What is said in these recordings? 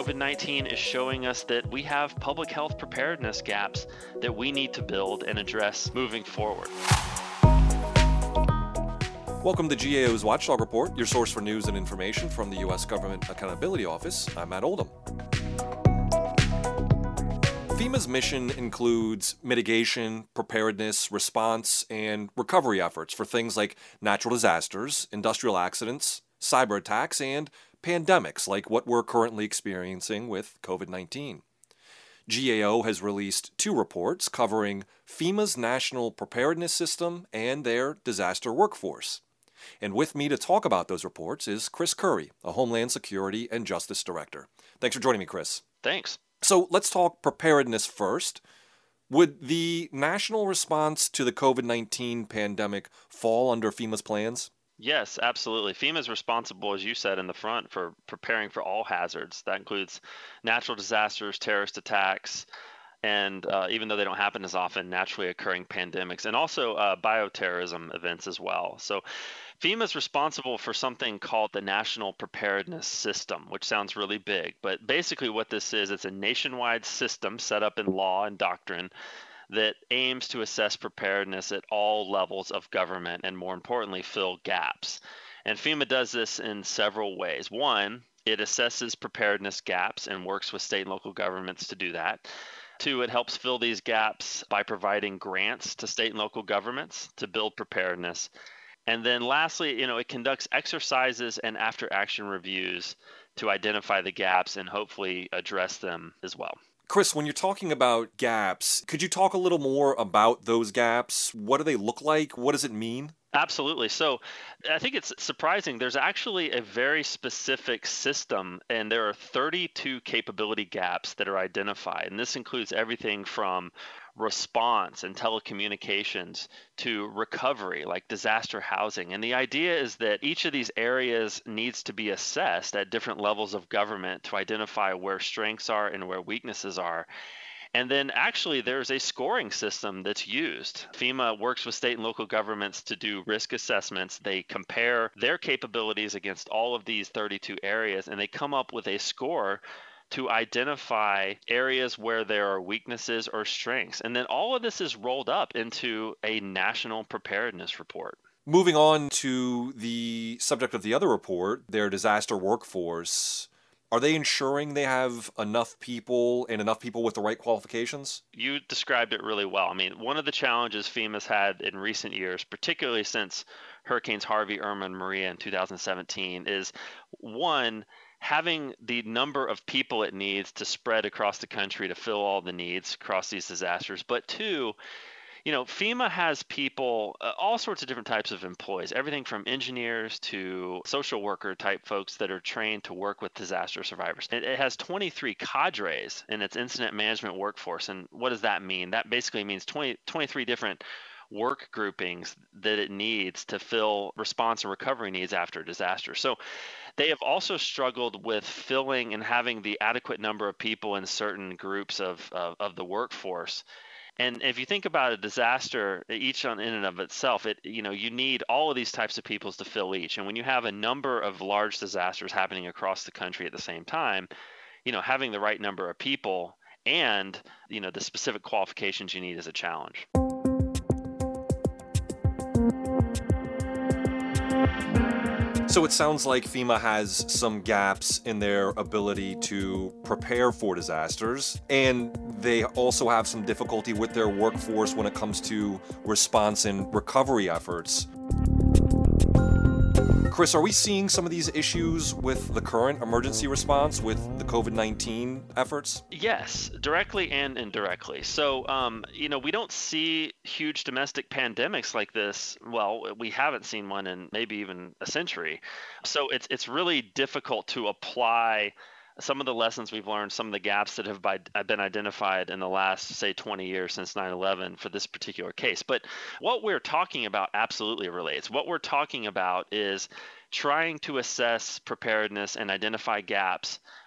COVID-19 is showing us that we have public health preparedness gaps that we need to build and address moving forward. Welcome to GAO's Watchdog Report, your source for news and information from the U.S. Government Accountability Office. I'm Matt Oldham. FEMA's mission includes mitigation, preparedness, response, and recovery efforts for things like natural disasters, industrial accidents, cyber attacks, and pandemics like what we're currently experiencing with COVID-19. GAO has released 2 reports covering FEMA's National Preparedness System and their disaster workforce. And with me to talk about those reports is Chris Curry, a Homeland Security and Justice Director. Thanks for joining me, Chris. Thanks. So let's talk preparedness first. Would the national response to the COVID-19 pandemic fall under FEMA's plans? Yes, absolutely. FEMA is responsible, as you said, in the front for preparing for all hazards. That includes natural disasters, terrorist attacks, and even though they don't happen as often, naturally occurring pandemics, and also bioterrorism events as well. So FEMA is responsible for something called the National Preparedness System, which sounds really big. But basically what this is, it's a nationwide system set up in law and doctrine that aims to assess preparedness at all levels of government and, more importantly, fill gaps. And FEMA does this in several ways. One, it assesses preparedness gaps and works with state and local governments to do that. 2, it helps fill these gaps by providing grants to state and local governments to build preparedness. And then lastly, it conducts exercises and after-action reviews to identify the gaps and hopefully address them as well. Chris, when you're talking about gaps, could you talk a little more about those gaps? What do they look like? What does it mean? Absolutely. So I think it's surprising. There's actually a very specific system, and there are 32 capability gaps that are identified. And this includes everything from response and telecommunications to recovery, like disaster housing. And the idea is that each of these areas needs to be assessed at different levels of government to identify where strengths are and where weaknesses are. And then actually there's a scoring system that's used. FEMA works with state and local governments to do risk assessments. They compare their capabilities against all of these 32 areas, and they come up with a score to identify areas where there are weaknesses or strengths. And then all of this is rolled up into a national preparedness report. Moving on to the subject of the other report, their disaster workforce. Are they ensuring they have enough people and enough people with the right qualifications? You described it really well. I mean, one of the challenges FEMA's had in recent years, particularly since Hurricanes Harvey, Irma, and Maria in 2017, is one, having the number of people it needs to spread across the country to fill all the needs across these disasters. But 2, FEMA has people, all sorts of different types of employees, everything from engineers to social worker type folks that are trained to work with disaster survivors. It has 23 cadres in its incident management workforce. And what does that mean? That basically means 23 different work groupings that it needs to fill response and recovery needs after a disaster. So they have also struggled with filling and having the adequate number of people in certain groups of the workforce. And if you think about a disaster, each in and of itself, you need all of these types of people to fill each. And when you have a number of large disasters happening across the country at the same time, having the right number of people and, the specific qualifications you need is a challenge. So it sounds like FEMA has some gaps in their ability to prepare for disasters, and they also have some difficulty with their workforce when it comes to response and recovery efforts. Chris, are we seeing some of these issues with the current emergency response with the COVID-19 efforts? Yes, directly and indirectly. So, we don't see huge domestic pandemics like this. Well, we haven't seen one in maybe even a century. So it's really difficult to apply some of the lessons we've learned, some of the gaps that have been identified in the last, say, 20 years since 9/11 for this particular case. But what we're talking about absolutely relates. What we're talking about is trying to assess preparedness and identify gaps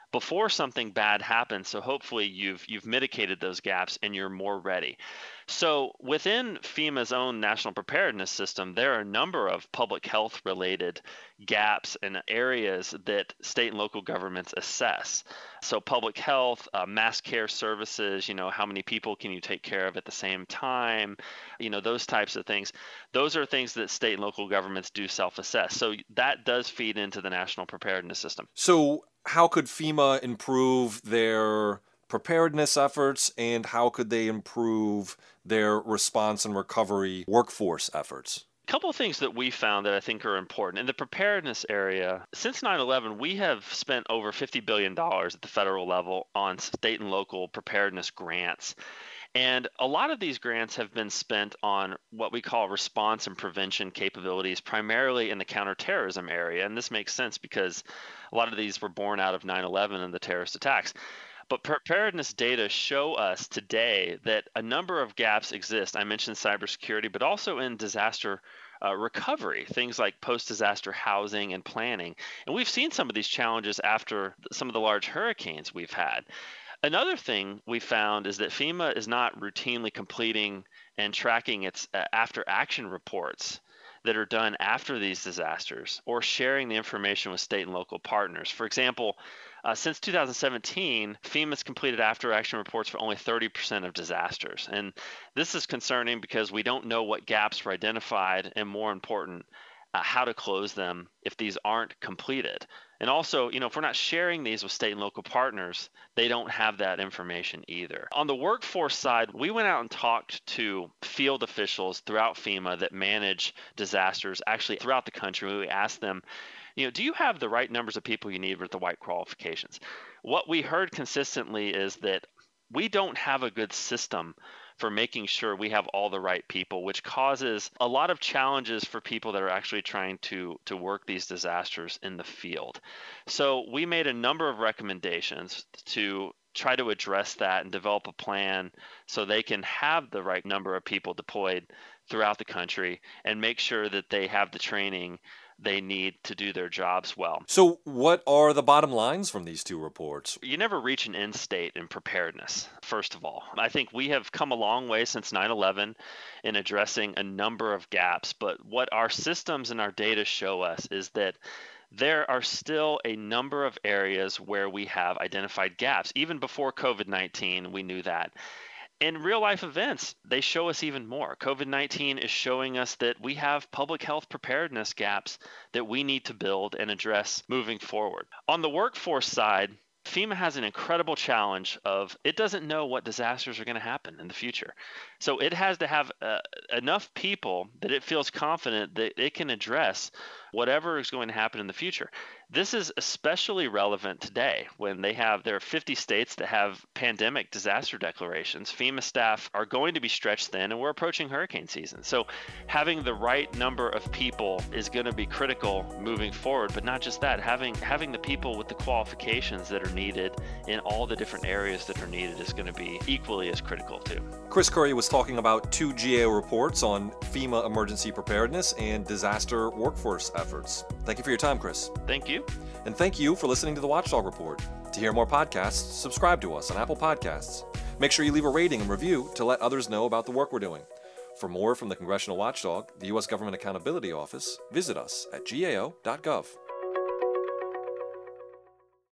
before something bad happens. So hopefully you've mitigated those gaps and you're more ready. So within FEMA's own national preparedness system, there are a number of public health related gaps and areas that state and local governments assess. So public health, mass care services, how many people can you take care of at the same time, those types of things. Those are things that state and local governments do self-assess. So that does feed into the national preparedness system. So how could FEMA improve their preparedness efforts, and how could they improve their response and recovery workforce efforts? A couple of things that we found that I think are important. In the preparedness area, since 9/11, we have spent over $50 billion at the federal level on state and local preparedness grants. And a lot of these grants have been spent on what we call response and prevention capabilities, primarily in the counterterrorism area. And this makes sense because a lot of these were born out of 9/11 and the terrorist attacks. But preparedness data show us today that a number of gaps exist. I mentioned cybersecurity, but also in disaster recovery, things like post-disaster housing and planning. And we've seen some of these challenges after some of the large hurricanes we've had. Another thing we found is that FEMA is not routinely completing and tracking its after action reports that are done after these disasters, or sharing the information with state and local partners. For example, since 2017, FEMA's completed after action reports for only 30% of disasters. And this is concerning because we don't know what gaps were identified, and more important, how to close them if these aren't completed. And also, if we're not sharing these with state and local partners, they don't have that information either. On the workforce side, we went out and talked to field officials throughout FEMA that manage disasters, actually throughout the country. We asked them, do you have the right numbers of people you need with the right qualifications? What we heard consistently is that we don't have a good system for making sure we have all the right people, which causes a lot of challenges for people that are actually trying to work these disasters in the field. So we made a number of recommendations to try to address that and develop a plan so they can have the right number of people deployed throughout the country and make sure that they have the training they need to do their jobs well. So what are the bottom lines from these two reports? You never reach an end state in preparedness, first of all. I think we have come a long way since 9/11 in addressing a number of gaps, but what our systems and our data show us is that there are still a number of areas where we have identified gaps. Even before COVID-19, we knew that. In real life events, they show us even more. COVID-19 is showing us that we have public health preparedness gaps that we need to build and address moving forward. On the workforce side, FEMA has an incredible challenge of it doesn't know what disasters are going to happen in the future. So it has to have enough people that it feels confident that it can address whatever is going to happen in the future. This is especially relevant today when there are 50 states that have pandemic disaster declarations. FEMA staff are going to be stretched thin, and we're approaching hurricane season. So having the right number of people is going to be critical moving forward, but not just that, having the people with the qualifications that are needed in all the different areas that are needed is going to be equally as critical too. Chris Curry was talking about two GAO reports on FEMA emergency preparedness and disaster workforce efforts. Thank you for your time, Chris. Thank you. And thank you for listening to the Watchdog Report. To hear more podcasts, subscribe to us on Apple Podcasts. Make sure you leave a rating and review to let others know about the work we're doing. For more from the Congressional Watchdog, the U.S. Government Accountability Office, visit us at gao.gov.